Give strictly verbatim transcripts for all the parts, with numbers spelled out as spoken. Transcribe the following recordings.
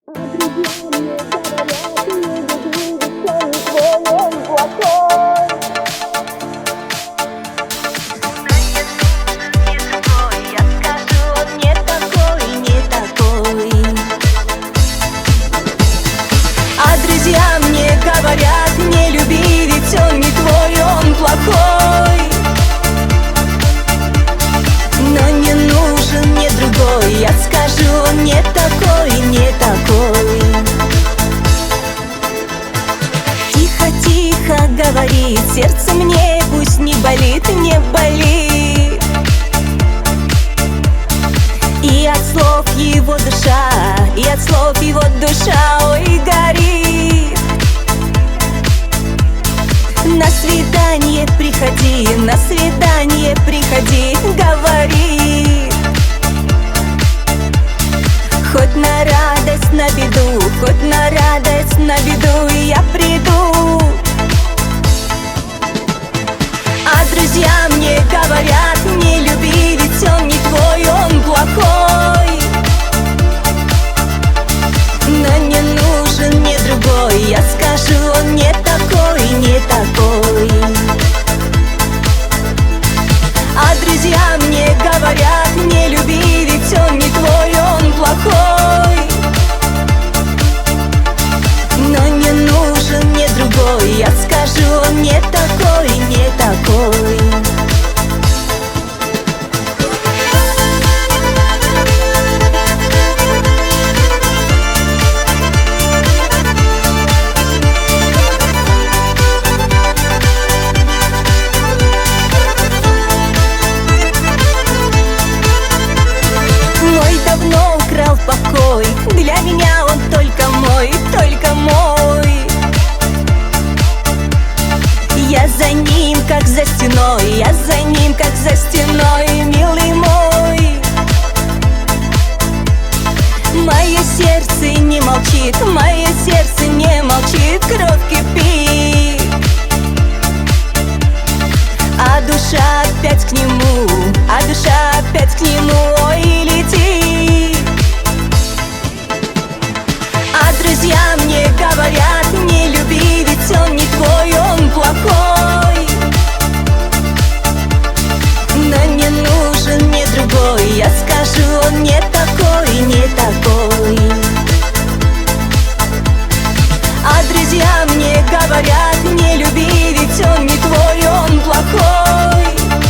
Друзья мне говорят: не люби, ведь он не твой, он плохой. Но не нужен мне другой, я скажу, он не такой, не такой. Тихо-тихо говорит, сердце мне пусть не болит, не болит. И от слов его душа, и от слов его душа, ой, горит. На свидание приходи, на свидание приходи, говорит. Хоть на радость, на беду, хоть на радость, на беду я приду. А друзья мне говорят: не люби, ведь он не твой, он плохой. Но не нужен мне другой, я скажу, он не такой, не такой. А друзья мне говорят: не люби, ведь он не твой, он плохой. Но не нужен мне другой, я скажу, он не такой, не такой. Давно украл покой, для меня он только мой, только мой. Я за ним, как за стеной, я за ним, как за стеной, милый мой. Мое сердце не молчит, мое сердце не молчит, кровь кипит. А душа опять к нему, а душа опять к нему, ой, летит. А друзья мне говорят: не люби, ведь он не твой, он плохой. Но не нужен мне другой, я скажу, он не такой, не такой. А друзья мне говорят: не люби, ведь он не твой, он плохой.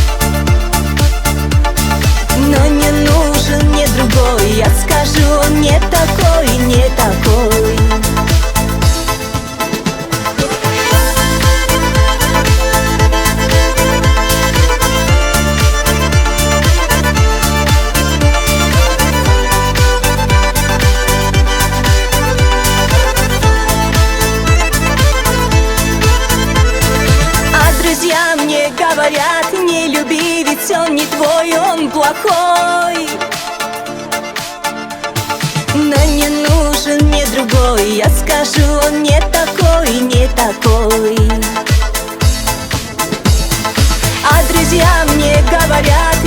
Но не нужен мне другой, я скажу, он не такой, не такой. Друзья мне говорят: не люби, ведь он не твой, он плохой. Но не нужен мне другой, я скажу, он не такой, не такой. А друзья мне говорят: